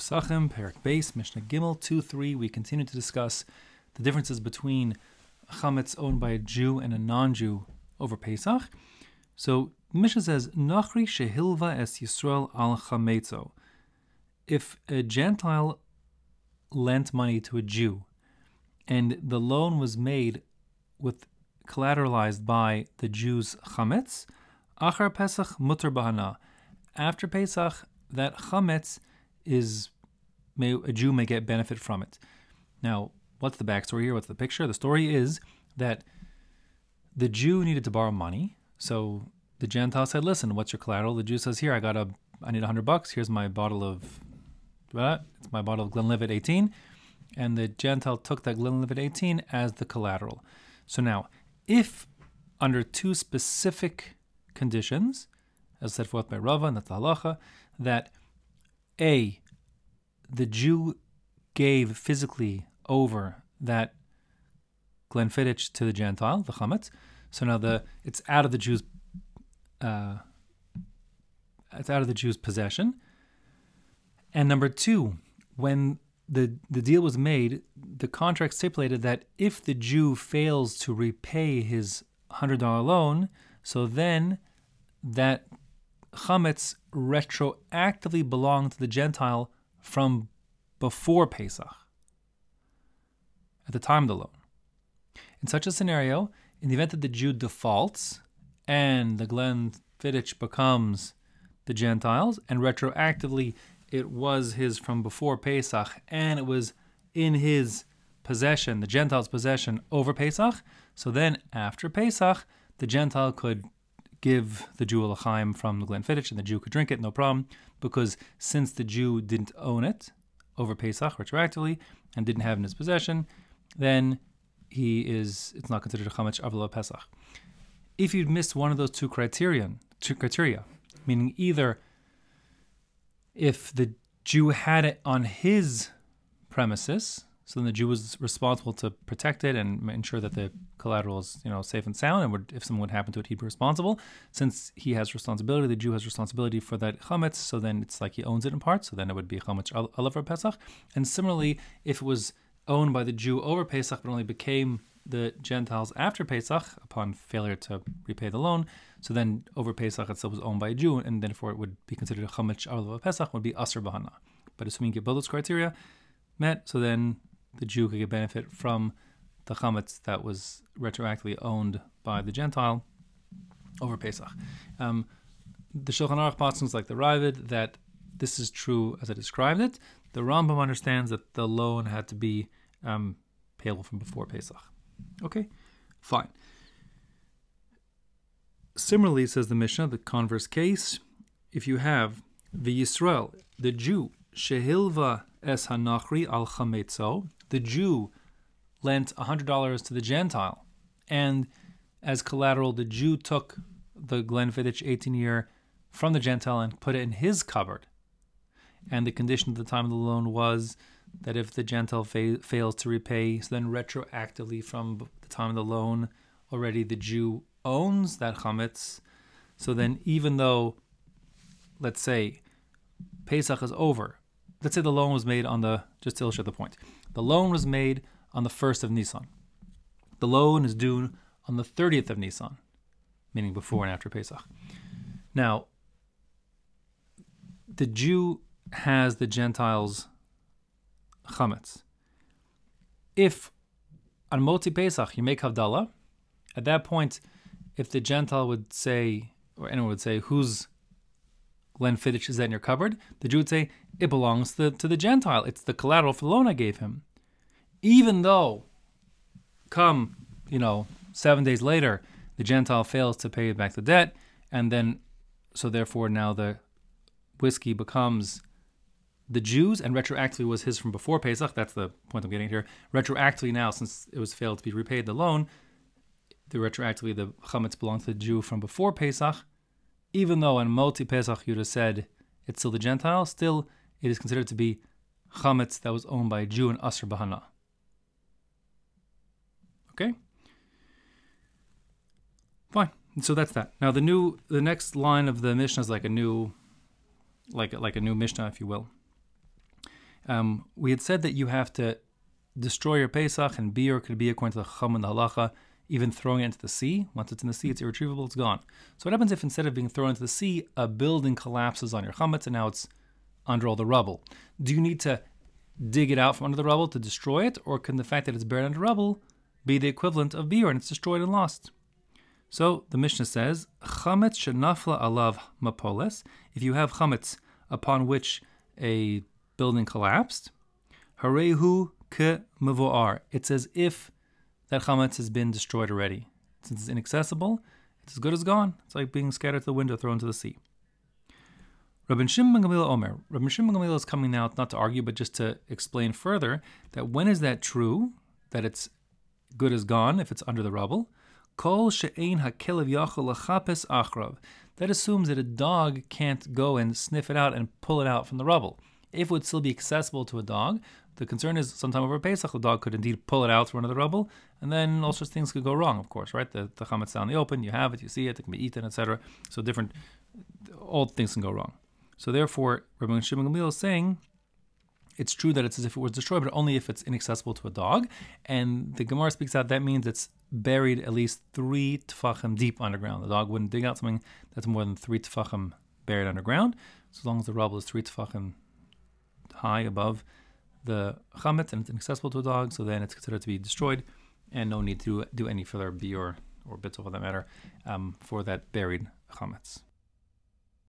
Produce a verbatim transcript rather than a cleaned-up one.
Pesachim, Perek Beis, Mishnah Gimel two three. We continue to discuss the differences between chametz owned by a Jew and a non-Jew over Pesach. So the Mishnah says, Nachri shehilva es Yisrael al chametzo. If a Gentile lent money to a Jew, and the loan was made with collateralized by the Jew's chametz, achar Pesach mutar bahana. After Pesach, that chametz is may, a Jew may get benefit from it. Now, what's the backstory here? What's the picture? The story is that the Jew needed to borrow money, so the Gentile said, "Listen, what's your collateral?" The Jew says, "Here, I got a, I need a hundred bucks. Here's my bottle of, what? It's my bottle of Glenlivet eighteen," and the Gentile took that Glenlivet eighteen as the collateral. So now, if under two specific conditions, as set forth by Rava, and that's the halacha, that A, the Jew gave physically over that Glenfiddich to the Gentile, the chametz. So now the it's out of the Jew's uh, it's out of the Jew's possession. And number two, when the the deal was made, the contract stipulated that if the Jew fails to repay his hundred dollar loan, so then that chametz retroactively belonged to the Gentile from before Pesach, at the time of the loan. In such a scenario, in the event that the Jew defaults and the Glenfiddich becomes the Gentile's, and retroactively it was his from before Pesach, and it was in his possession, the Gentile's possession, over Pesach, so then after Pesach, the Gentile could give the Jew a l'chaim from the Glenfiddich, and the Jew could drink it, no problem, because since the Jew didn't own it over Pesach retroactively and didn't have it in his possession, then he is it's not considered a chametz avla Pesach. If you'd missed one of those two criterion, two criteria, meaning either if the Jew had it on his premises, so then the Jew was responsible to protect it and ensure that the collateral is, you know, safe and sound, and would, if someone would happen to it, he'd be responsible. Since he has responsibility, the Jew has responsibility for that chametz, so then it's like he owns it in part, so then it would be chametz alav Pesach. And similarly, if it was owned by the Jew over Pesach, but only became the Gentiles after Pesach, upon failure to repay the loan, so then over Pesach it still was owned by a Jew, and therefore it would be considered a chametz alav Pesach, would be asr bahana. But assuming you get both those criteria met, so then the Jew could get benefit from the chametz that was retroactively owned by the Gentile over Pesach. Um, the Shulchan Aruch parsons like the Ravid that this is true as I described it. The Rambam understands that the loan had to be um, payable from before Pesach. Okay, fine. Similarly, says the Mishnah, the converse case, if you have the Yisrael, the Jew, shehilva es hanachri al chametzo, the Jew lent one hundred dollars to the Gentile, and as collateral, the Jew took the Glenfiddich eighteen-year from the Gentile and put it in his cupboard. And the condition at the time of the loan was that if the Gentile fa- fails to repay, so then retroactively from the time of the loan, already the Jew owns that chametz. So then even though, let's say, Pesach is over, let's say the loan was made on the, just to illustrate the point, the loan was made on the first of Nisan. The loan is due on the thirtieth of Nisan, meaning before and after Pesach. Now, the Jew has the Gentile's chametz. If on Motzi Pesach you make Havdalah, at that point, if the Gentile would say, or anyone would say, whose Glenfiddich is that in your cupboard? The Jew would say, it belongs to the, to the Gentile. It's the collateral for the loan I gave him. Even though, come, you know, seven days later, the Gentile fails to pay back the debt, and then, so therefore now the whiskey becomes the Jew's, and retroactively was his from before Pesach. That's the point I'm getting here. Retroactively now, since it was failed to be repaid, the loan, the retroactively the chametz belongs to the Jew from before Pesach. Even though on Motzi Pesach you'd have said it's still the Gentile, still it is considered to be chametz that was owned by a Jew and asr bahana. Okay? Fine. So that's that. Now the new, the next line of the Mishnah is like a new, like like a new Mishnah, if you will. Um, we had said that you have to destroy your Pesach, and biur could be according to the Chacham and the Halacha, even throwing it into the sea. Once it's in the sea, it's irretrievable, it's gone. So what happens if instead of being thrown into the sea, a building collapses on your chametz and now it's under all the rubble? Do you need to dig it out from under the rubble to destroy it, or can the fact that it's buried under rubble be the equivalent of biur and it's destroyed and lost? So the Mishnah says, chametz shenafla alav mapoles, if you have chametz upon which a building collapsed, harehu ke mevoar, it's as if that chametz has been destroyed already. Since it's inaccessible, it's as good as gone. It's like being scattered to the wind or thrown to the sea. Rabbi Shimon ben Gamliel Omer. Rabbi Shimon ben Gamliel is coming now not to argue, but just to explain further that when is that true, that it's good as gone if it's under the rubble? Kol she'ein hakelev yachol lachapes achrav. That assumes that a dog can't go and sniff it out and pull it out from the rubble. If it would still be accessible to a dog, the concern is sometime over Pesach, the dog could indeed pull it out from under the rubble, and then all sorts of things could go wrong, of course, right? The, the chametz out in the open, you have it, you see it, it can be eaten, et cetera. So different, all things can go wrong. So therefore, Rabbi Shimon ben Gamliel is saying, it's true that it's as if it was destroyed, but only if it's inaccessible to a dog. And the Gemara speaks out, that means it's buried at least three tefachim deep underground. The dog wouldn't dig out something that's more than three tefachim buried underground. So as long as the rubble is three tefachim high above the chametz and it's inaccessible to a dog, so then it's considered to be destroyed, and no need to do any further biur or bittul for that matter um, for that buried chametz.